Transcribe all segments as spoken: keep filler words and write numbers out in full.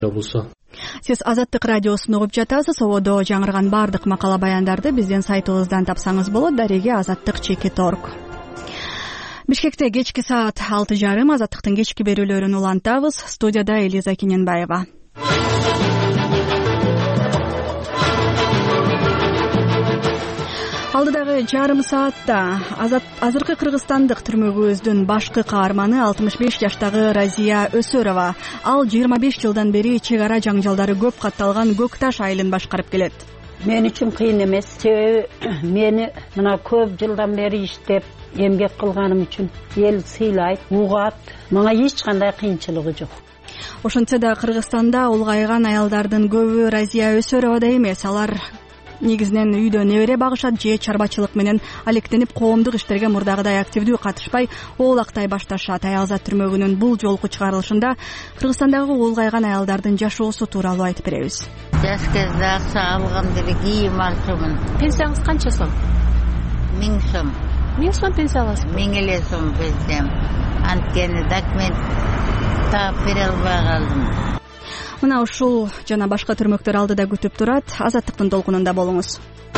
жабылса. Сиз Азаттык радиосун угуп жатасыз. Ободо жаңырган бардык макала баяндарды биздин сайтыбыздан тапсаңыз болот. Дареги азаттык чекит точка орг. Бишкекте кечки саат алты жарым Азаттыктын кечки берүүлөрүн улантабыз. Студияда Элиза Кененбаева. Алдыдагы жарым саатта азыркы кыргызстандык түрмөгүбүздүн башкы каарманы алтымыш беш жаштагы Разия Өсөрова. Ал жыйырма беш жылдан бери чек ара жаңжалдары көп катталган Көк Таш айылын башкарып келет. Мен үчүн кыйын эмес. Себеби мени мына көп жылдан бери иштеп эмгек кылганым үчүн эл сыйлайт, угат. Мага эч кандай кыйынчылыгы жок. Ошентсе да Кыргызстанда улгайган аялдардын көбү Разия Өсөровадай эмес. Алар негизинен үйдө небере багышат же чарбачылык менен алектенип коомдук иштерге мурдагыдай активдүү катышпай оолактай башташат. Аялзат түрмөгүнүн бул жолку чыгарылышында Кыргызстандагы улгайган аялдардын жашоосу тууралуу айтып беребиз. Жаш кезде акча алган деле кийим алчумун. Пенсияңыз канча сом? Миң сом. Миң сом пенсия аласыз? Миң эле сом пенсиям. Анткени документ таап бере албай калдым. Мына ушул жана башка түрмөктөр алдыда күтүп турат. Азаттыктын толкунунда болуңуз.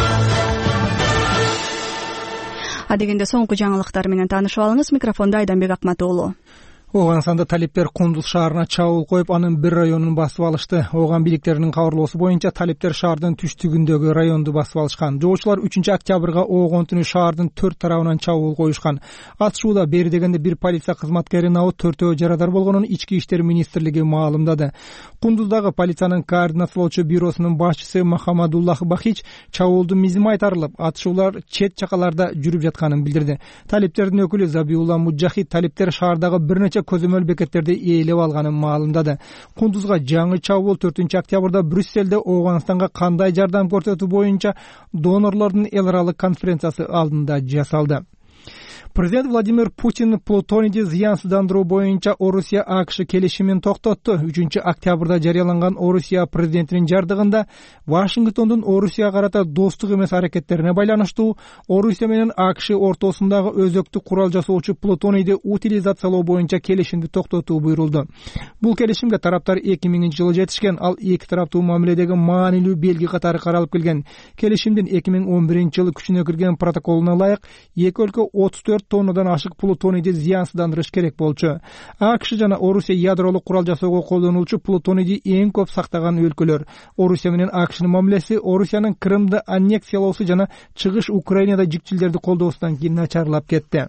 Адегенде соңку жаңылыктар менен таанышып алыңыз. Микрофондо Айданбек Акмат уулу. Ооган санда талиптер Кундуз шаарына чабуул коюп, анын бир районун басып алышты. Ооган бийликтеринин кабарлоосу боюнча талиптер шаардын түштүгүндөгү районду басып алышкан. Жоочулар үчүнчү октябрга Оогон түнү шаардын төрт тарабынан чабуул коюшкан. Атышууда бери дегенде бир полиция кызматкерин абып, төртөө жарадар болгонун Ички иштер министрлиги маалымдады. Кундуздагы полициянын координациялоочу бюросунун башчысы Махамадуллах Бахич чабуулдун мизими айтарылып, атышуулар чет чакаларда жүрүп жатканын билдирди. Талиптердин өкүлү Забиулла Муджахид талиптер шаардагы бир нече көзөмөл бекеттерди ээлеп алганын маалымдады. Кундузга жаңы чабуул төртүнчү октябрда Брюсселде Ооганстанга кандай жардам көрсөтүү боюнча донорлордун эл аралык конференциясы алдында жасалды. Президент Владимир Путин плутонийди зыянсыздандыруу боюнча Орусия АКШ келишимин токтотту. үчүнчү октябрда жарыяланган Орусия президентинин жардыгында Вашингтондун Орусияга карата достук эмес аракеттерине байланыштуу Орусия менен АКШ ортосундагы өзөктү курал жасоочу плутонийди утилизациялоо боюнча келишимди токтотуу буйрулду. Бул келишимге тараптар эки миңинчи жылы жетишкен. Ал эки тараптуу мамиледеги маанилүү белги катары каралып келген. Келишимдин эки миң он биринчи жылы күчүнө кирген протоколуна ылайык эки өлкө отуз төрт тоннадан ашык плутонийди зыянсыздандырыш керек болчу. АКШ жана Орусия ядролук курал жасоого колдонулчу плутонийди эң көп сактаган өлкөлөр. Орусия менен АКШнын мамилеси Орусиянын Крымды аннексиялоосу жана чыгыш Украинада жикчилдерди колдоосунан кийин начарлап кетти.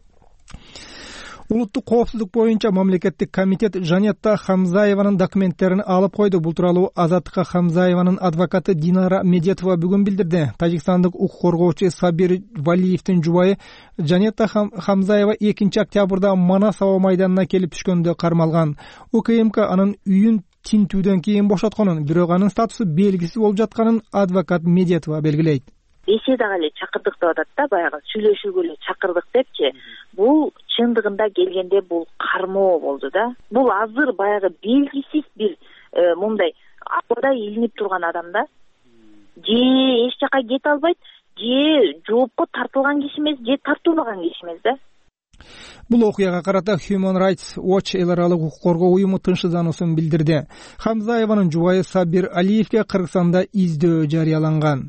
Улуттук коопсуздук боюнча мамлекеттик комитет Жанетта Хамзаеванын документтерин алып койду. Бул тууралуу Азаттыкка Хамзаеванын адвокаты Динара Медетова бүгүн билдирди. Тажикстандык укук коргоочу Сабир Валиевдин жубайы Жанетта Хамзаева экинчи октябрда Манас аба майданына келип түшкөндө кармалган. УКМК анын үйүн тинтүүдөн кийин бошотконун, бирок анын статусу белгисиз болуп жатканын адвокат Медетова белгилейт. Беседага эле чакырдык деп атат да, баягы сүйлөшүүгө эле чакырдык депчи. Бул чындыгында келгенде бул кармоо болду да. Бул азыр баягы белгисиз бир мындай абада илинип турган адам да. Же эч жака кете албайт, же жоопко тартылган киши эмес, же тартылбаган киши эмес да. Бул окуяга карата Human Rights Watch эл аралык укук коргоо уюму тынчсыздануусун билдирди. Хамзаеванын жубайы Сабир Алиевге Кыргызстанда издөө жарыяланган.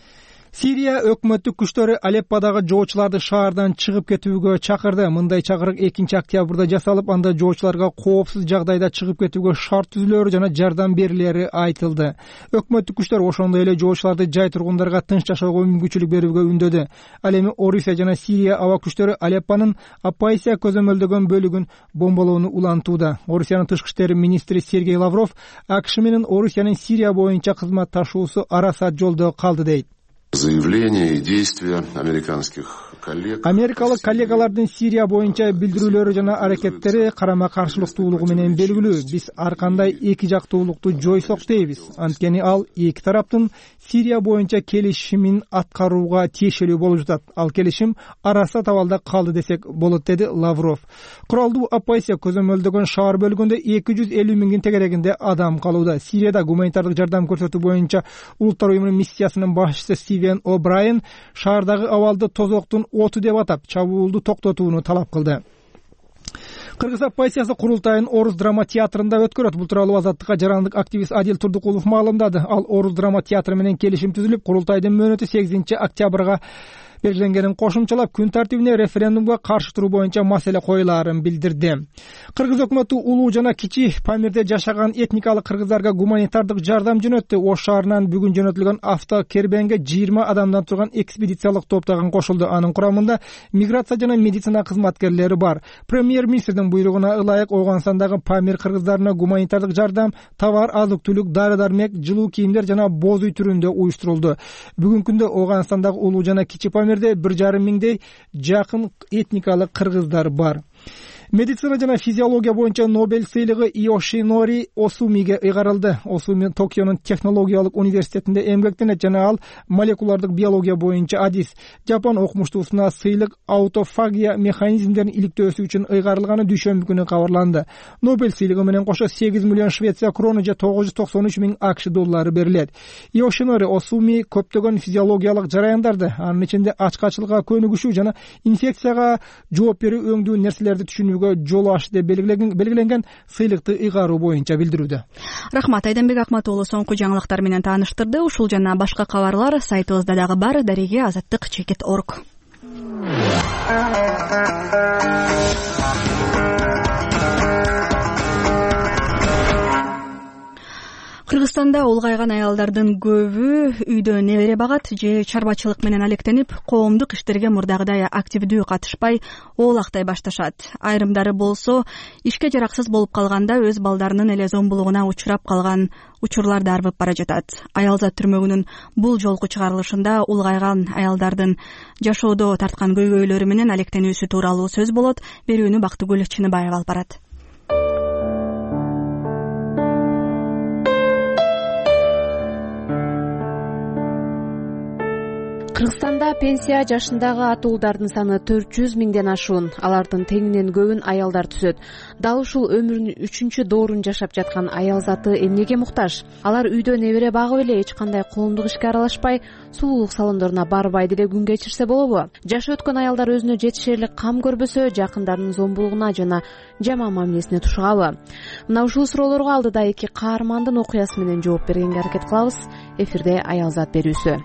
Сирия өкмөттүк күчтөрү Алепподагы жоочуларды шаардан чыгып кетүүгө чакырды. Мындай чакырык экинчи октябрда жасалып, анда жоочуларга коопсуз жагдайда чыгып кетүүгө шарт түзүлөрү жана жардам берилери айтылды. Өкмөттүк күчтөр ошондой эле жоочуларды жай тургундарга тынч жашоого мүмкүнчүлүк берүүгө үндөдү. Ал эми Орусия жана Сирия аба күчтөрү Алеппанын Апайсия көзөмөлдөгөн бөлүгүн бомбалоону улантууда. Орусиянын тышкы иштер министри Сергей Лавров АКШ менен Орусиянын Сирия боюнча кызматташуусу арасат жолдо калды дейт. Заявления и действия американских коллег. Америкалык коллегалардын Сирия боюнча билдирүүлөрү жана аракеттери карама каршылыктуулугу менен белгилүү. Биз ар кандай эки жактуулукту жойсок дейбиз. Анткени ал эки тараптын Сирия боюнча келишимин аткарууга тиешелүү болуп жатат. Ал келишим арасат абалда калды десек болот, деди Лавров. Куралдуу Апайсия көзөмөлдөгөн шаар бөлүгүндө эки жүз элүү миңдин тегерегинде адам калууда. Сирияда гуманитардык жардам көрсөтүү боюнча улуттар уюмунун миссиясынын башчысы Стивен О'Брайен шаардагы абалды тозоктун оту деп атап, чабуулду токтотууну талап кылды. Кыргыз оппозициясы курултайын Орус драма театрында өткөрөт. Бул тууралуу Азаттыкка жарандык активист Адил Турдукулов маалымдады. Ал Орус драма театры менен келишим түзүлүп, курултайдын мөөнөтү сегизинчи октябрга белгиленгенин кошумчалап, күн тартибине референдумга каршы туруу боюнча маселе коюлаарын билдирди. Кыргыз өкмөтү улуу жана кичи Памирде жашаган этникалык кыргыздарга гуманитардык жардам жөнөттү. Ош шаарынан бүгүн жөнөтүлгөн автокербенге жыйырма адамдан турган экспедициялык топ дагы кошулду. Анын курамында миграция жана медицина кызматкерлери бар. Премьер-министрдин буйругуна ылайык Оогунстандагы Памир кыргыздарына гуманитардык жардам, товар, азык-түлүк, дары-дармек, жылуу кийимдер жана боз үй түрүндө уюштурулду. Бүгүнкү күндө Оогунстандагы улуу жана кичи Памирде бир жарым миңдей жакын этникалык кыргыздар бар. Медицина жана физиология боюнча Нобель сыйлыгы Йошинори Осумиге ыйгарылды. Осуми Токионун технологиялык университетинде эмгектенет жана ал молекулардык биология боюнча адис. Жапон окумуштуусуна сыйлык аутофагия механизмдерин иликтөөсү үчүн ыйгарылганы дүйшөмбү күнү кабарланды. Нобель сыйлыгы менен кошо сегиз миллион Швеция кроны же тогуз жүз токсон үч миң АКШ доллары берилет. Йошинори Осуми көптөгөн физиологиялык жараяндарды, анын ичинде ачкачылыкка көнүгүшүү жана инфекцияга жооп берүү өңдүү нерселерди түшүнүү жол аш деп белгиленген сыйлыкты ыйгаруу боюнча билдирүүдө. Рахмат, Айдамбек Акмат уулу соңку жаңылыктар менен тааныштырды. Ушул жана башка кабарлар сайтыбызда дагы бар. Дареге азаттык чекит точка орг. Кыргызстанда улгайган аялдардын көбү үйдө небере багат же чарбачылык менен алектенип, коомдук иштерге мурдагыдай активдүү катышпай, оолактай башташат. Айрымдары болсо, ишке жараксыз болуп калганда өз балдарынын эле зомбулугуна учурап калган учурлар да арбып бара жатат. Аялзат түрмөгүнүн бул жолку чыгарылышында улгайган аялдардын жашоодо тарткан көйгөйлөрү менен алектенүүсү тууралуу сөз болот. Берүүнү Бактыгүл Чыныбаева алып барат. Кыргызстанда пенсия жашындагы атуулдардын саны төрт жүз миңден ашуун. Алардын теңинен көбүн аялдар түзөт. Дал ушул өмүрүнүн үчүнчү доорун жашап жаткан аял заты эмнеге муктаж? Алар үйдө небере багып эле эч кандай коомдук ишке аралашпай, сулуулук салондоруна барбай деле күн кечирсе болобу? Жашы өткөн аялдар өзүнө жетишерлик кам көрбөсө, жакындарынын зомбулугуна жана жаман мамилесине тушугабы? Мына ушул суроолорго алдыда эки каармандын окуясы менен жооп бергенге аракет кылабыз. Эфирде аял зат берүүсү.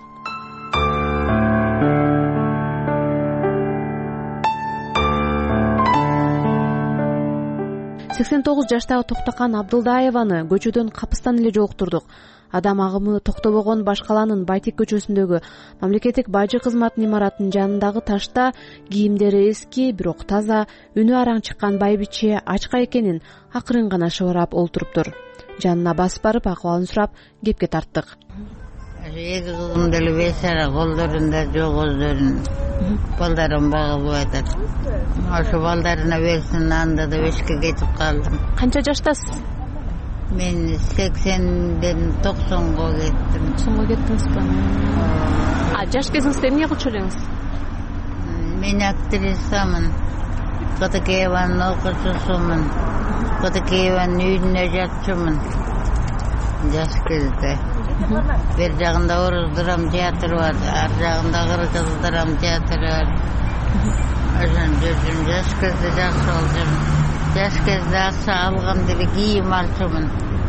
сексен тогуз жаштагы Токтокан Абдылдаеваны көчөдөн капыстан эле жолуктурдук. Адам агымы токтобогон Баш калаанын Байтек көчөсүндөгү мамлекеттик бажы кызматынын имаратынын жанындагы ташта кийимдери эски, бирок таза, үнү араң чыккан байбиче ачка экенин акырын гана шыбырап олтуруптур. Жанына басып барып акыбалын сурап кепке тарттык. Эки кызым деле бейшара, колдорунда жок өздөрүн. Балдарым багып атат. Ошо балдарына берсин, анда да бешке кетип калдым. Канча жаштасыз? Мен сексенден токсонго кеттим. токсонго кеттиңизби? А жаш кезиңизде эмне кылчу элеңиз? Мен актрисамын. Катыкееванын окуучусумун. Катыкееванын үйүнө жатчумун. Жаш кезде. Бир жагында Орус драма театры бар, ар жагында Кыргыз драма театры бар. Ошон жүрдүм, жаш кезде жакшы болдум. Жаш кезде акча алгам деле кийим алчумун.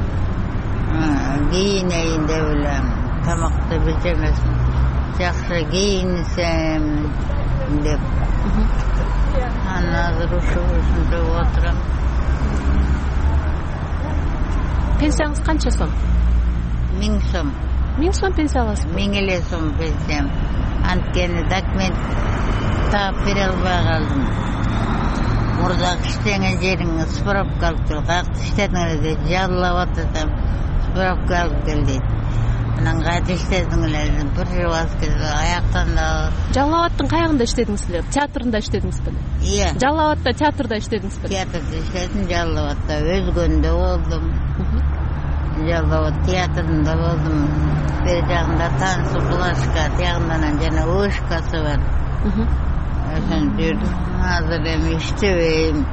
Кийинейин деп элем, тамакты билчү эмесмин. Жакшы кийинсем деп. Анан азыр ушунча отурам. Пенсияңыз канча сом? Миң сом. Миң сом пенсия аласыз? Миң эле сом пенсиям. Анткени документ таап бере албай калдым. Мурдагы иштеген жериңи справка алып кел. Каякта иштедиңер дейт, жаллап атам. Справка алып кел дейт. Анан кайда иштедиңер? Бир жыл аскерде аяктан да. Жаллабаттын каягында иштедиңизби? Театрында иштедиңизби? Иә. Жаллабатта театрда иштедиңизби? Театрда иштедим, Жаллабатта өзгөндө болдум. Жаллабат театрында болдум. Бер жагында танцы Булашка, тиягынан жана Ошкасы бар. Ошон жүрдүм. Азыр эми иштебейм.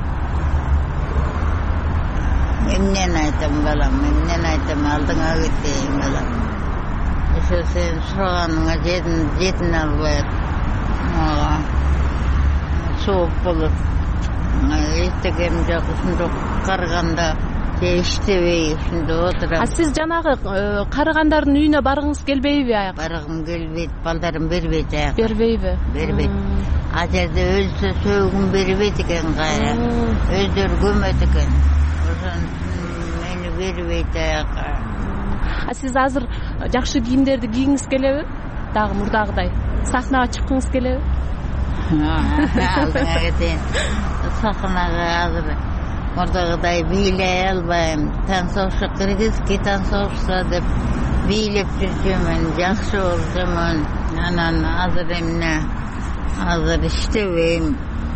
Эмнени айтам балам, эмнени айтам, алдыңа кетейин балам. Ошо сен сураганыңа жетин албай. Мага сооп болот. Эстегем жок, ушундай карыганда иштебей ушундай отурам. А сиз жанагы карыгандардын үйүнө баргыңыз келбейби аяк? Баргым келбейт, балдарым бербейт аяк. Бербейби? Бербейт. А жерде өлсө сөөгүн бербейт экен кайра. Өздөрү көмөт экен. Ошон мени бербейт аяка. А сиз азыр жакшы кийимдерди кийгиңиз келеби? Дагы мурдагыдай сахнага чыккыңыз келеби? Алдыңа кетейин. Сахнага азыр мурдагыдай бийлей албайм. Танцовщик кыргызский танцовщица деп бийлеп жүрчүмүн, жакшы болчумун. Анан азыр эмне? Азыр иштебейм.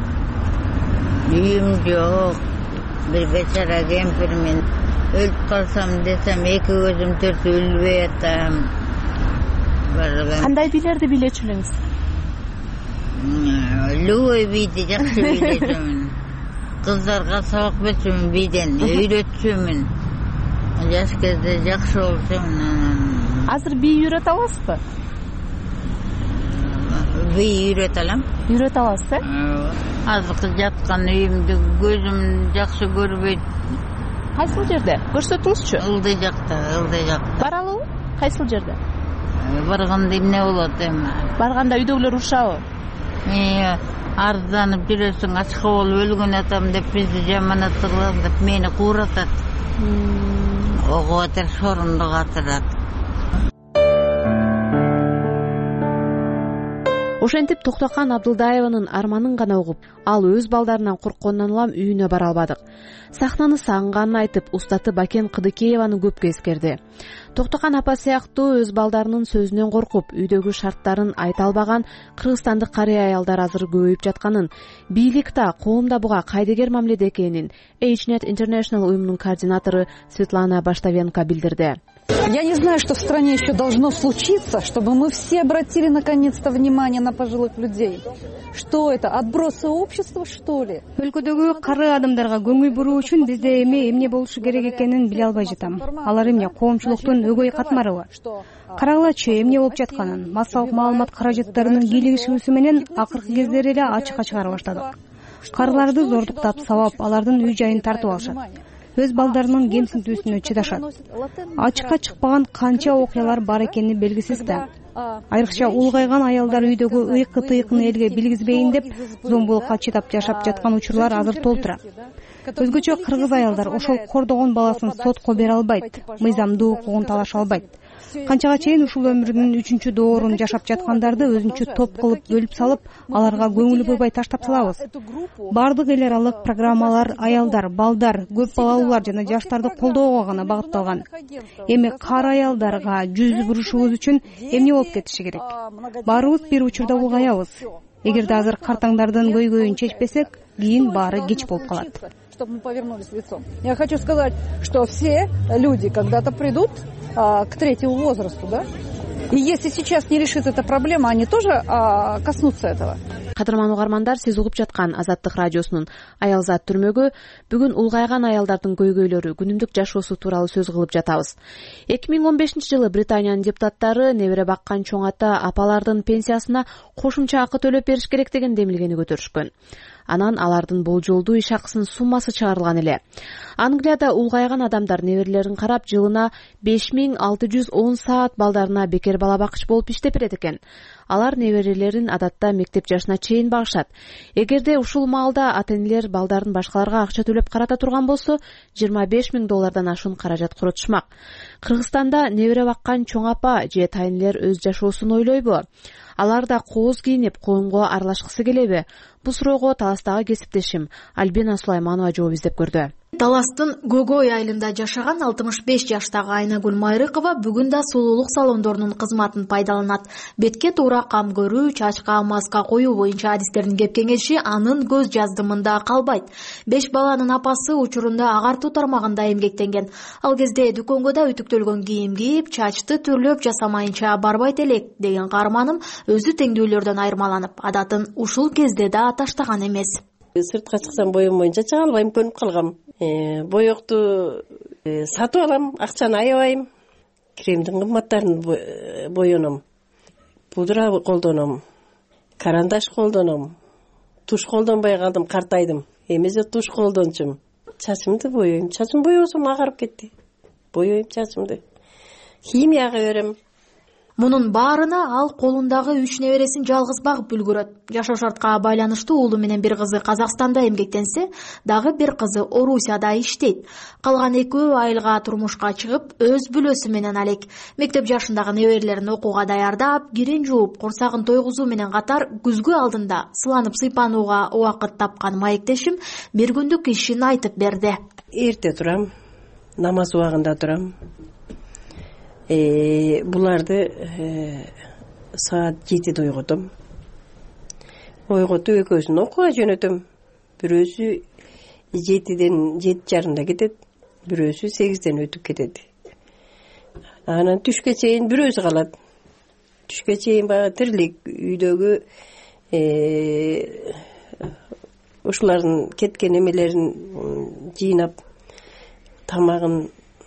Үйүм жок. Бир бечара кемпирмин. Өлүп калсам десем эки көзүм төрт өлбөй атам. Кандай бийлерди бийлечү элеңиз? Любой бийди жакшы бийлечүмүн. Кыздарга сабак берчүмүн бийден, үйрөтчүмүн. Жаш кезде жакшы болчумун. Азыр бий үйрөтө аласызбы? Бий үйрөтө алам. Үйрөтө аласыз, э? Азыркы жаткан үйүмдү көзүм жакшы көрбөйт. Кайсыл жерде? Көрсөтүңүзчү. Ылдый жакта, ылдый жакта. Баралыбы? Кайсыл жерде? Барганда эмне болот эми? Барганда үйдөгүлөр урушабы? Э, арданып жүрөсүң, ачка болуп өлгөн атам деп бизди жаманат кылган деп мени кууратат. Ого атыр, шорунду катырат. Ошентип Токтокан Абдылдаеванын арманын гана угуп, ал өз балдарынан корккондон улам үйүнө бара албадык. Сахнаны сагынганын айтып, устаты Бакен Кыдыкееваны көпкө эскерди. Токтокан апа сыяктуу өз балдарынын сөзүнөн коркуп, үйдөгү шарттарын айта албаган кыргызстандык карый аялдар азыр көбөйүп жатканын, бийлик да, коом да буга кайдыгер мамиледе экенин эйч нет International уюмунун координатору Светлана Баштовенко билдирди. Я не знаю, что в стране еще должно случиться, чтобы мы все обратили наконец-то внимание на пожилых людей. Что это? Отбросы общества, что ли? Өлкөдөгү кары адамдарга көңүл буруу үчүн бизде эми эмне болушу керек экенин биле албай жатам. Алар эмне коомчулуктун өгөй катмарыбы? Карагылачы эмне болуп жатканын, массалык маалымат каражаттарынын кийлигишүүсү менен акыркы кездери эле ачыкка чыгара баштадык. Карыларды зордуктап сабап, алардын үй жайын тартып алышат. Өз балдарынын кемсинтүүсүнө чыдашат. Ачыкка чыкпаган канча окуялар бар экени белгисиз да. Айрыкча улгайган аялдар үйдөгү ыйкы тыйкын элге билгизбейин деп зомбулукка чыдап жашап жаткан учурлар азыр толтура. Өзгөчө кыргыз аялдар ошол кордогон баласын сотко бере албайт, мыйзамдуу укугун талаша албайт. Канчага чейин ушул өмүрүнүн үчүнчү доорун жашап жаткандарды өзүнчө топ кылып бөлүп салып, аларга көңүл бурбай таштап салабыз. Бардык эл аралык программалар аялдар, балдар, көп балалуулар жана жаштарды колдоого гана багытталган. Эми кар аялдарга жүз бурушубуз үчүн эмне болуп кетиши керек? Баарыбыз бир учурда улгаябыз. Эгерде азыр картаңдардын көйгөйүн чечпесек, кийин баары кеч болуп калат. Чтобы мы повернулись лицом. Я хочу сказать, что все люди когда-то придут а, к третьему возрасту, да? И если сейчас не решится эта проблема, они тоже а, коснутся этого. Кадырман угармандар, сиз угуп жаткан Азаттык радиосунун Аялзат түрмөгү бүгүн улгайган аялдардын көйгөйлөрү, күнүмдүк жашоосу тууралуу сөз кылып жатабыз. эки миң он бешинчи жылы Британиянын депутаттары небере баккан чоң ата апалардын пенсиясына кошумча акы төлөп бериш керек деген демилгени көтөрүшкөн. Анан алардын болжолдуу иш акысынын суммасы чыгарылган эле. Англияда улгайган адамдар неберелерин карап жылына беш миң алты жүз он саат балдарына бекер бала бакчы болуп иштеп берет экен. Алар неберелерин адатта мектеп жашына чейин багышат. Эгерде ушул маалда ата-энелер балдарын башкаларга акча төлөп карата турган болсо, жыйырма беш миң доллардан ашуун каражат коротушмак. Кыргызстанда небере баккан чоң апа же тайнелер өз жашоосун ойлойбу? Алар да кооз кийинип, коомго аралашкысы келеби? Бул суроого Таластагы кесиптешим Альбина Сулайманова жооп издеп көрдү. Таластын Гөгөй айылында жашаган алтымыш беш жаштагы Айнагүл Майрыкова бүгүн да сулуулук салондорунун кызматын пайдаланат. Бетке туура кам көрүү, чачка маска коюу боюнча адистердин кеп кеңеши анын көз жаздымында калбайт. Беш баланын апасы учурунда агартуу тармагында эмгектенген. Ал кезде дүкөнгө да үтүктөлгөн кийим кийип, чачты түрлөп жасамайынча барбайт элек деген каарманым өзү теңдүүлөрдөн айырмаланып, адатын ушул кезде да таштаган эмес. Сыртка чыксам боюм боюнча чыга албайм, көнүп калгам. Боёкту сатып алам, акчаны аябайм. Кремдин кымбаттарын боёном. Пудра колдоном. Карандаш колдоном. Туш колдонбой калдым, картайдым. эмесе туш колдончумун. Чачымды боейм. Чачым боебосом агарып кетти. Боейм чачымды. Химияга берем. Мунун баарына ал колундагы үч небересин жалгыз багып үлгүрөт. Жашоо шартка байланыштуу уулу менен бир кызы Казакстанда эмгектенсе, дагы бир кызы Орусияда иштейт. Калган экөө айылга турмушка чыгып, өз бүлөсү менен алек. Мектеп жашындагы неберелерин окууга даярдап, кирин жууп, курсагын тойгузуу менен катар күзгү алдында сыланып сыйпанууга убакыт тапкан маектешим бир күндүк ишин айтып берди. Эрте турам, намаз убагында турам. Э, буларды э, саат жетиде ойготом. Ойготуп экөөсүн окууга жөнөтөм. Бирөөсү жетиден жети жарымда кетет, бирөөсү сегизден өтүп кетет. Анан түшкө чейин бирөөсү калат. Түшкө чейин баягы тирилик үйдөгү э, ушулардын кеткен эмелерин жыйнап, тамагын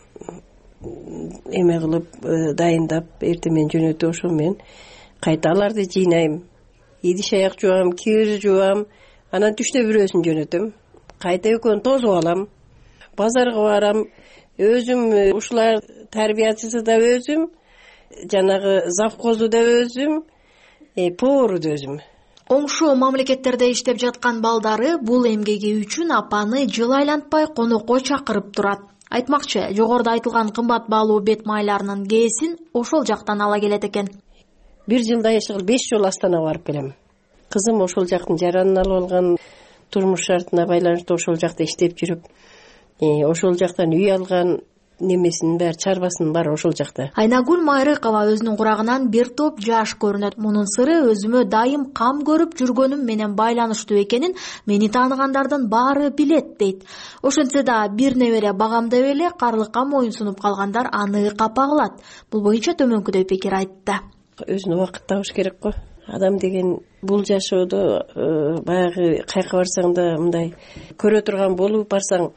эме кылып дайындап, эртең менен жөнөтүп, ошо менен кайта аларды жыйнайм. Идиш аяк жуам, кир жуам, анан түштө бирөөсүн жөнөтөм. Кайта экөөнү тосуп алам. Базарга барам. Өзүм ушулар тарбиячысы да өзүм, жанагы завхозу да өзүм, э, повару да өзүм. Оңшоо мамлекеттерде иштеп жаткан балдары бул эмгеги үчүн апаны жыл айлантпай конокко чакырып турат. Айтмакчы, жогоруда айтылган кымбат баалуу бет майларынын кээсин ошол жактан ала келет экен. Бир жылда эшигил беш жолу Астанага барып келем. Кызым ошол жактын жаранын алып алган, турмуш шартына байланыштуу ошол жакта иштеп жүрүп, ошол жактан үй алган, немесинин баары, чарбасынын баары ошол жакта. Айнагүл Майрыкова өзүнүн курагынан бир топ жаш көрүнөт. Мунун сыры өзүмө дайым кам көрүп жүргөнүм менен байланыштуу экенин мени тааныгандардын баары билет дейт. Ошентсе да бир небере багамдап эле карлыкка моюн сунуп калгандар аны капа кылат. Бул боюнча төмөнкүдөй пикир айтты. Өзүнө убакыт табыш керек го. Адам деген бул жашоодо баягы кайка барсаң да мындай көрө турган болуп барсаң,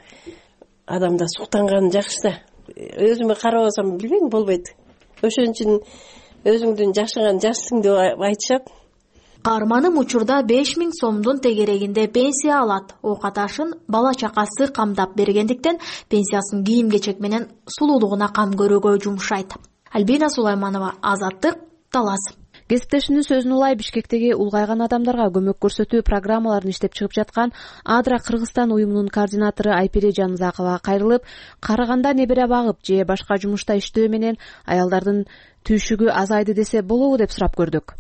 адамда суктанган жакшы да. Өзүмө карабасам билбейм, болбойт. Ошон үчүн өзүңдүн жашаган жашсың деп айтышат. Каарманым учурда беш миң сомдун тегерегинде пенсия алат. Оокат ашын бала чакасы камдап бергендиктен пенсиясын кийим-кечек менен сулуулугуна кам көрүүгө жумшайт. Альбина Сулайманова, Азаттык, Талас. Кесиптешинин сөзүн улай Бишкектеги улгайган адамдарга көмөк көрсөтүү программаларын иштеп чыгып жаткан Адра Кыргызстан уюмунун координатору Айпире Жанызаковага кайрылып, караганда небере багып же башка жумушта иштөө менен аялдардын түйшүгү азайды десе болобу деп сурап көрдүк.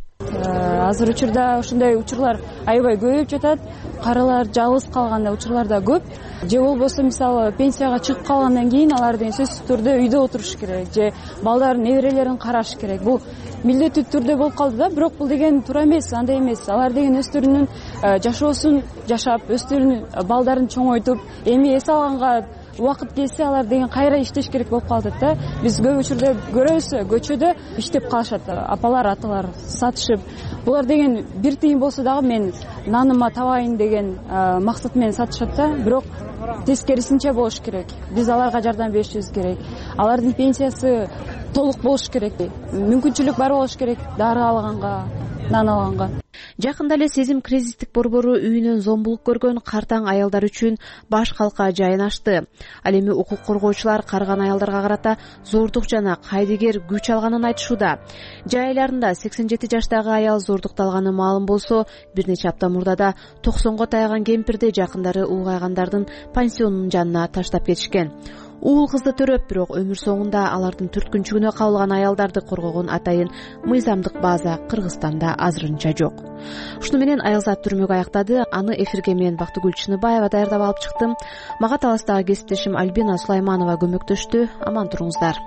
Азыр учурда ушундай учурлар аябай көбөйүп жатат. Каралар жалгыз калган учурлар да көп. Же болбосо мисалы пенсияга чыгып калгандан кийин алар деген сөзсүз түрдө үйдө отуруш керек, же балдарын, неберелерин караш керек. Бул милдеттүү түрдө болуп калды да, бирок бул деген туура эмес, андай эмес. Алар деген өздөрүнүн жашоосун жашап, өздөрүнүн балдарын чоңойтуп, эми эс алганга убакыт келсе алар деген кайра иштеш керек болуп калат да. Биз көп учурда көрөбүз, көчөдө иштеп калышат апалар, аталар сатышып. Булар деген бир тыйын болсо дагы мен наныма табайын деген максат менен сатышат да, бирок тескерисинче болуш керек. Биз аларга жардам беришибиз керек. Алардын пенсиясы толук болуш керек. Мүмкүнчүлүк бар болуш керек дары алганга, нан алганга. Жакында эле Сезим кризистик борбору үйүнөн зомбулук көргөн картаң аялдар үчүн баш калка жайын ачты. Ал эми укук коргоочулар карыган аялдарга карата зордук жана кайдыгер күч алганын айтышууда. Жай айларында сексен жети жаштагы аял зордукталганы маалым болсо, бир нече апта мурда да токсонго таяган кемпирди жакындары улгайгандардын пансионунун жанына таштап кетишкен. Уул кызды төрөп, бирок өмүр соңунда алардын түрткүнчүгүнө кабылган аялдарды коргогон атайын мыйзамдык база Кыргызстанда азырынча жок. Ушуну менен Аялзат түрмөгү аяктады. Аны эфирге мен Бактыгүл Чыныбаева даярдап алып чыктым. Мага Таластагы кесиптешим Альбина Сулайманова көмөктөштү. Аман туруңуздар.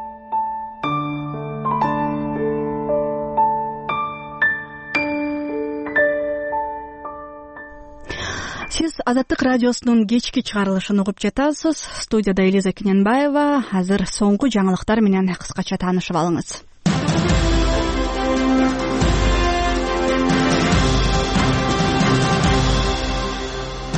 Сиз Азаттык радиосунун кечки чыгарылышын угуп жатасыз. Студияда Элиза Кененбаева. Азыр соңку жаңылыктар менен кыскача таанышып алыңыз.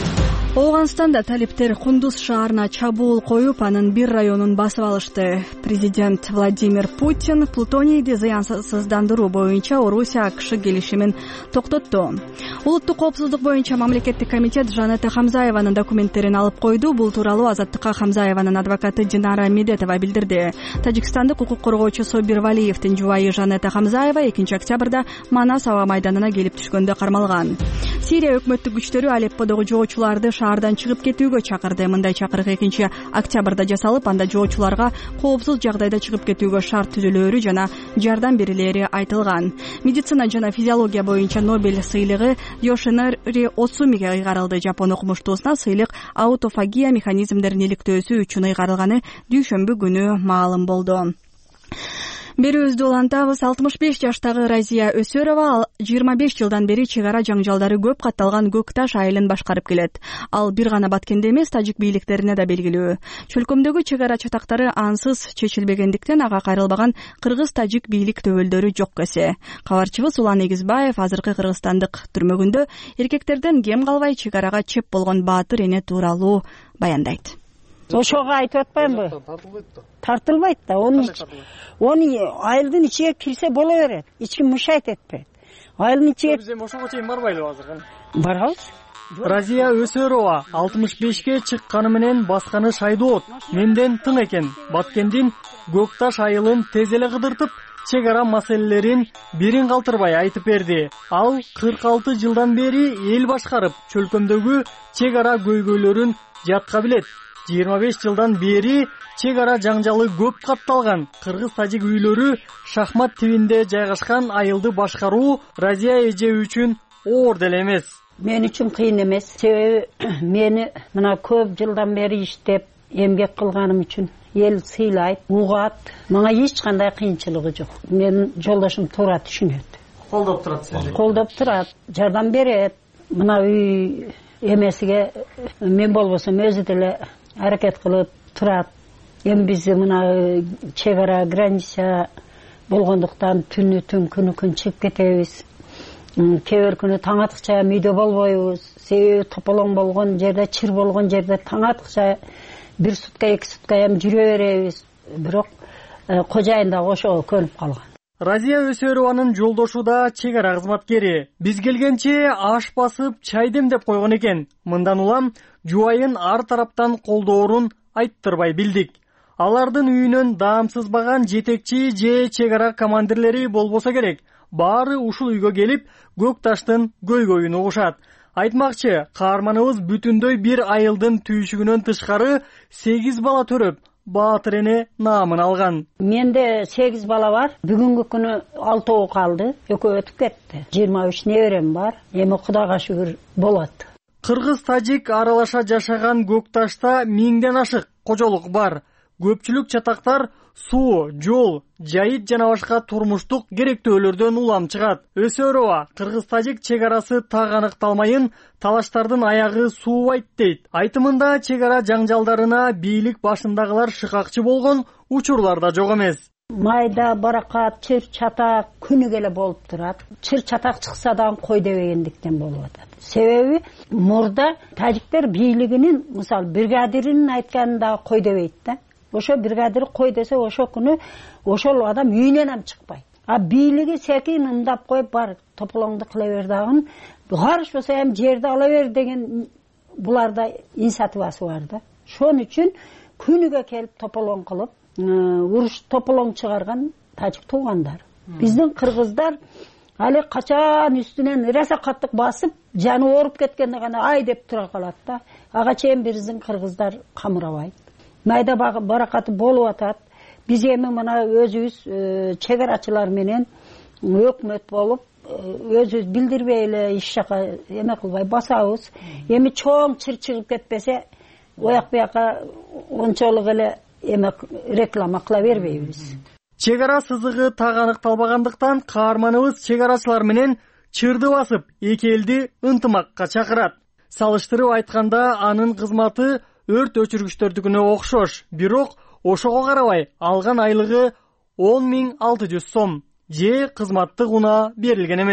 Ооганстанда талиптер Кундуз шаарына чабуул коюп, анын бир районун басып алышты. президент Владимир Путин плутонийди зыянсыздандыруу боюнча Орусия АКШ келишимин токтотту. Улуттук коопсуздук боюнча мамлекеттик комитет Жанета Хамзаеванын документтерин алып койду. Бул тууралуу Азаттыкка Хамзаеванын адвокаты Динара Медетова билдирди. Тажикстандык укук коргоочу Собир Валиевдин жубайы Жанета Хамзаева экинчи октябрда Манас аба майданына келип түшкөндө кармалган. Сирия өкмөттүк күчтөрү Алепподогу жоочуларды шаардан чыгып кетүүгө чакырды. Мындай чакырык экинчи октябрда жасалып, анда жоочуларга коопсуз жагдайда чыгып кетүүгө шарт түзүлөөрү жана жардам берилери айтылган. Медицина жана физиология боюнча Нобель сыйлыгы Йошинори Осумиге ыйгарылды. Жапон окумуштуусуна сыйлык аутофагия механизмдерин иликтөөсү үчүн ыйгарылганы дүйшөмбү күнү маалым болду. Берүүбүздү улантабыз. алтымыш беш жаштагы Разия Өсөрова жыйырма беш жылдан бери чек ара жаңжалдары көп катталган Көк Таш айылын башкарып келет. Ал бир гана Баткенде эмес, тажик бийликтерине да белгилүү. Чөлкөмдөгү чек ара чатактары ансыз чечилбегендиктен ага кайрылбаган кыргыз-тажик бийлик төбөлдөрү жок эсе. Кабарчыбыз Улан Эгизбаев азыркы кыргызстандык түрмөгүндө эркектерден кем калбай чек арага чеп болгон баатыр эне тууралуу баяндайт. Ошого айтып атпаймынбы? Тартылбайт да. Оны оны айылдын ичиге кирсе боло берет. Ички мышайт этпейт. Айылдын ичиге биз эми ошого чейин барбайлыбы азыр? Барабыз. Разия Өсөрова алтымыш бешке чыкканы менен басканы шайдоот. Менден тың экен. Баткендин Көк Таш айылын тез эле кыдыртып, чек ара маселелерин бирин калтырбай айтып берди. Ал кырк алты жылдан бери эл башкарып, чөлкөмдөгү чек ара көйгөйлөрүн жатка билет. жыйырма беш жылдан бери чек ара жаңжалы көп катталган кыргыз-тажик үйлөрү шахмат тибинде жайгашкан айылды башкаруу Разия эже үчүн оор деле эмес. Мен үчүн кыйын эмес. Себеби мени мына көп жылдан бери иштеп, эмгек кылганым үчүн эл сыйлайт, угат. Мага эч кандай кыйынчылыгы жок. Менин жолдошум туура түшүнөт. Колдоп турат сизди. Колдоп турат, жардам берет. Мына үй эмесиге мен болбосом өзү деле аракет кылып турат. Эми биз мына чек ара граница болгондуктан түнү түн күнү күн чыгып кетебиз. Кээ бир күнү таң аткыча үйдө болбойбуз. Себеби тополоң болгон жерде, чыр болгон жерде таң аткыча бир сутка, эки сутка эми жүрө беребиз. Бирок кожайын да ошого көнүп калган. Разия Өсөрованын жолдошу да чек ара кызматкери. Биз келгенче аш басып, чай демдеп койгон экен. Мындан улам жубайын ар тараптан колдоорун айттырбай билдик. Алардын үйүнөн даамсызбаган жетекчи же чек ара командирлери болбосо керек. Баары ушул үйгө келип, Көк Таштын көйгөйүн угушат. Айтмакчы, каарманыбыз бүтүндөй бир айылдын түйшүгүнөн тышкары сегиз бала төрөп, баатыр эне наамын алган. Менде сегиз бала бар. Бүгүнкү күнү алтоо калды. Экөө өтүп кетти. жыйырма үч неберем бар. Эми Кудайга шүгүр болот. Кыргыз-тажик аралаша жашаган Көк Ташта миңден ашык кожолук бар. Көпчүлүк чатактар суу, жол, жайыт жана башка турмуштук керектөөлөрдөн улам чыгат. Өсөрова кыргыз-тажик чек арасы так аныкталмайын, талаштардын аягы суубайт дейт. Айтымында чек ара жаңжалдарына бийлик башындагылар шыкакчы болгон учурлар да жок эмес. Майда баракат, чыр чатак күнү келе болуп турат. Чыр чатак чыкса да кой дебегендиктен болуп атат. Себеби мурда тажиктер бийлигинин, мисалы, бригадиринин айтканында кой дебейт да. Ошо бригадир кой десе, ошо күнү ошол адам үйүнөн ham чыкпайт. А бийлиги секин ымдап коюп бар, тополоңду кыла бер дагы, карыш болсо ham жерди ала бер деген буларда инициативасы бар да. Шон үчүн күнүгө келип тополоң кылып, уруш тополоң чыгарган тажик туугандар. Биздин кыргыздар али качан үстүнөн ыраса каттык басып, жаны ооруп кеткенде гана ай деп тура калат да. Ага чейин биздин кыргыздар камырабайт. Майда баракаты болуп атат. Биз эми мына өзүбүз чек арачылар менен өкмөт болуп, өзүбүз билдирбей эле иш жака эме кылбай басабыз. Эми чоң чыр чыгып кетпесе, ояк буяка ончолук эле эме реклама кыла бербейбиз. Чек ара сызыгы так аныкталбагандыктан каарманыбыз чек арачылар менен чырды басып, эки элди ынтымакка чакырат. Салыштырып айтканда анын кызматы өрт өчүргүчтөрдүкүнө окшош, бирок ошого карабай алган айлыгы он миң алты жүз сом же кызматтык унаа берилген эмес.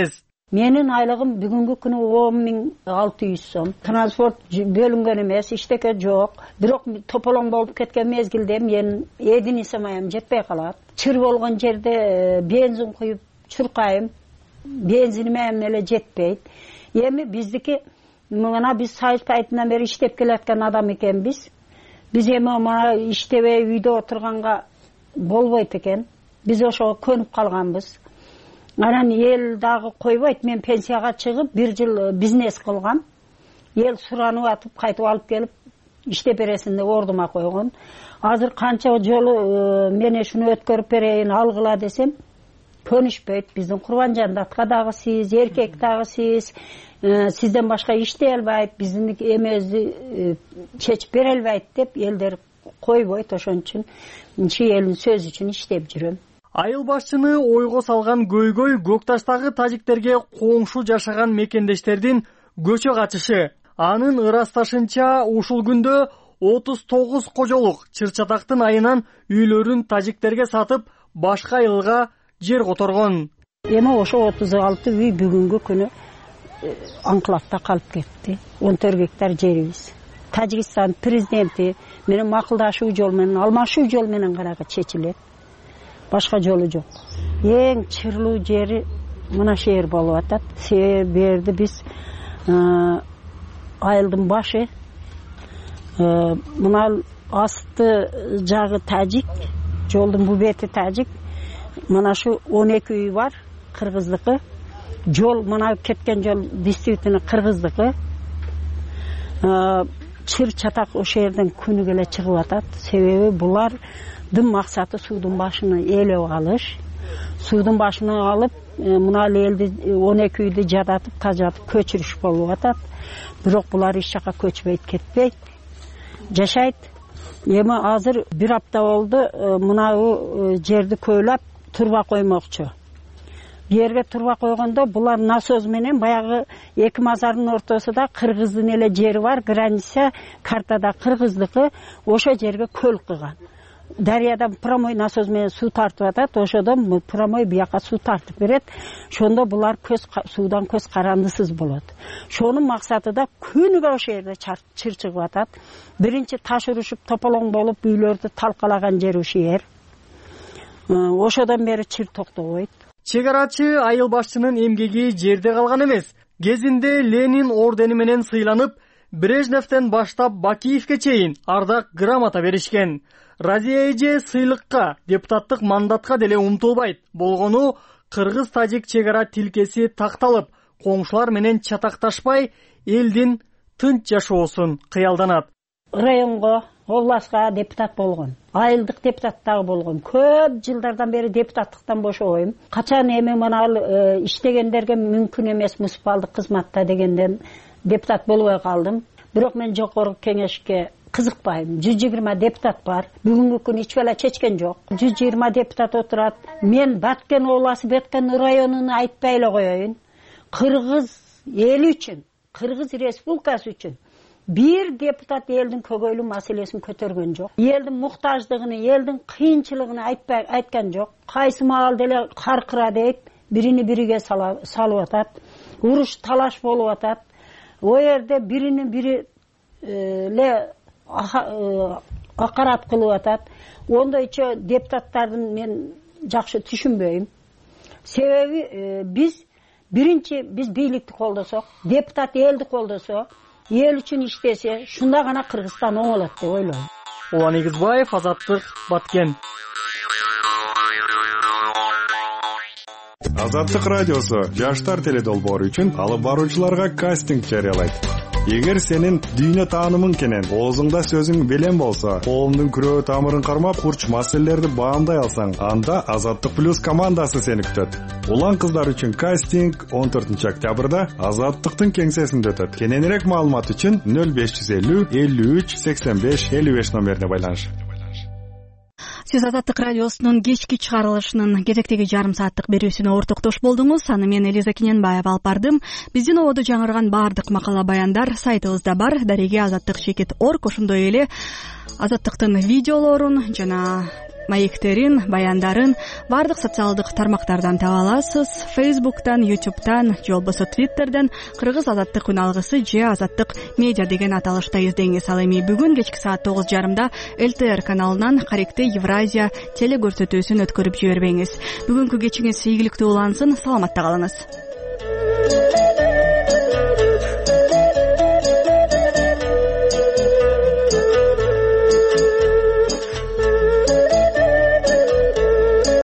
Менин айлыгым бүгүнкү күнү он миң алты жүз сом. Транспорт бөлүнгөн эмес, иштеке жок. Бирок тополоң болуп кеткен мезгилде мен эдини самаям жетпей калат. Чыр болгон жерде бензин куюп чуркайм. Бензиним эле жетпейт. Эми биздики мына биз Союз пайтынан бери иштеп келаткан адам экенбиз. Биз эми мына иштебей үйдө отурганга болбойт экен. Биз ошого көнүп калганбыз. Анан эл дагы койбойт. Мен пенсияга чыгып бир жыл бизнес кылгам. Эл суранып атып кайтып алып келип иштеп бересин деп ордума койгон. Азыр канча жолу мен ушуну өткөрүп берейин, алгыла десем көнүшпөйт. Биздин Курбанжандатка дагы сиз, эркек дагы сиз, сизден башка иштей албайт, биздин эмебизди чечип бере албайт деп элдер койбойт. Ошон үчүн мынча элдин сөзү үчүн иштеп жүрөм. Айыл башчыны ойго салган көйгөй Көкташтагы тажиктерге коңшу жашаган мекендештердин көчө качышы. Анын ырасташынча ушул күндө отуз тогуз кожолук чыр-чатактын айынан үйлөрүн тажиктерге сатып, башка айылга жер которгон. Эми ошо отуз алты үй бүгүнкү күнү анклавда калып кетти. он төрт гектар жерибиз. Тажикстан президенти менен макулдашуу жол менен, алмашуу жол менен гана чечилет. Башка жолу жок. Эң чырлуу жери мына шу жер болуп атат. Себерди биз айылдын башы, мына асты жагы тажик, жолдун бу бети тажик. Мына шу он эки үй бар, кыргыздыкы. Жол мына кеткен жол действительно кыргыздыкы. Чыр чатак ошол жерден күнү келе чыгып атат. Себеби булар дым максаты суудун башыны ээлеп алыш. Суудун башыны алып, мына элди он эки үйдү жадатып, тазатып көчүрүш болуп атат. Бирок булар эч жака көчпөйт, кетпейт. Жашайт. Эми азыр бир апта болду, мына жерди көйлөп турба коймокчу. Жерге турба койгондо булар насоз менен баягы эки мазардын ортосунда кыргыздын эле жери бар, граница картада кыргыздыкы, ошо жерге көл кылган. Дарыядан промой насоз менен суу тартып атат, ошодон промой бияка суу тартып берет. Ошондо булар көз суудан көз карандысыз болот. Шонун максаты да күнүгө ошо жерде чыр чыгып атат. Биринчи таш урушуп тополоң болуп үйлөрдү талкалаган жер ушул жер. Ошодон бери чыр токтобойт. Чек арачы айыл башчынын эмгеги жерде калган эмес. Кезинде Ленин ордени менен сыйланып, Брежневтен баштап Бакиевке чейин ардак грамота беришкен. Разия эже сыйлыкка, депутаттык мандатка деле умтулбайт. Болгону кыргыз-тажик чек ара тилкеси такталып, коңшулар менен чатакташпай, элдин тынч жашоосун кыялданат. Районго, областка депутат болгон. Айылдык депутат дагы болгон. Көп жылдардан бери депутаттыктан бошобойм. Качан эми мына иштегендерге мүмкүн эмес муниципалдык кызматта дегенден депутат болбой калдым. Бирок мен жогорку кеңешке кызыкпайм. жүз жыйырма депутат бар. Бүгүнкү күнү эч бала чечкен жок. жүз жыйырма депутат отурат. Мен Баткен областы Баткен районуну айтпай эле коеюн. Кыргыз эли үчүн, Кыргыз республикасы үчүн бир депутат элдин көгөйлүү маселесин көтөргөн жок. Элдин муктаждыгын, элдин кыйынчылыгын айтпай айткан жок. Кайсы маал деле каркыра дейт, бирини бириге салып атат. Уруш талаш болуп атат. О жерде бирини бири эле акарат кылып атат. Ондойчо депутаттардын мен жакшы түшүнбөйм. Себеби биз биринчи биз бийликти колдосок, депутат элди колдосо, эл үчүн иштесе, шунда гана Кыргызстан оңолот деп ойлойм. Улан Игизбаев, Азаттык, Баткен. Азаттык радиосу жаштар теледолбоору үчүн алып баруучуларга кастинг жарыялайт. Эгер сенин дүйнө таанымың кенен, оозуңда сөзүң белем болсо, коомдун күрөө тамырын кармап, курч маселелерди баамдай алсаң, анда Азаттык плюс командасы сени күтөт. Улан кыздар үчүн кастинг он төртүнчү октябрда Азаттыктын кеңсесинде өтөт. Кененирээк маалымат үчүн нөл беш жүз элүү элүү үч сексен беш элүү беш номерине байланыш. Сиз Азаттык радиосунун кечки чыгарылышынын кезектеги жарым сааттык берүүсүнө ортоктош болдуңуз. Аны мен Элиза Кененбаева алып бардым. Биздин ободо жаңырган баардык макала баяндар сайтыбызда бар. Дареге азаттык чекит орг, ошондой эле Азаттыктын видеолорун жана маектерин, баяндарын бардык социалдык тармактардан таба аласыз. Фейсбуктан, ютубтан же болбосо твиттерден Кыргыз азаттык үн алгысы же азаттык медиа деген аталышта издеңиз. Ал эми бүгүн кечки саат тогуз жарымда эл тэ эр каналынан каректи Евразия телекөрсөтүүсүн өткөрүп жибербеңиз. Бүгүнкү кечиңиз ийгиликтүү улансын, саламатта калыңыз.